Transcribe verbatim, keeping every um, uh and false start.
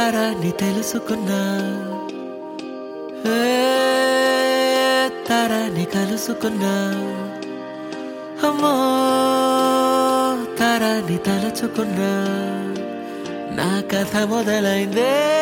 తరాన్ని తెలుసుకున్నా, ఏ తరాన్ని కలుసుకున్నా, అమ్మో తరాన్ని తలుచుకున్నా, నా కథ మొదలైందే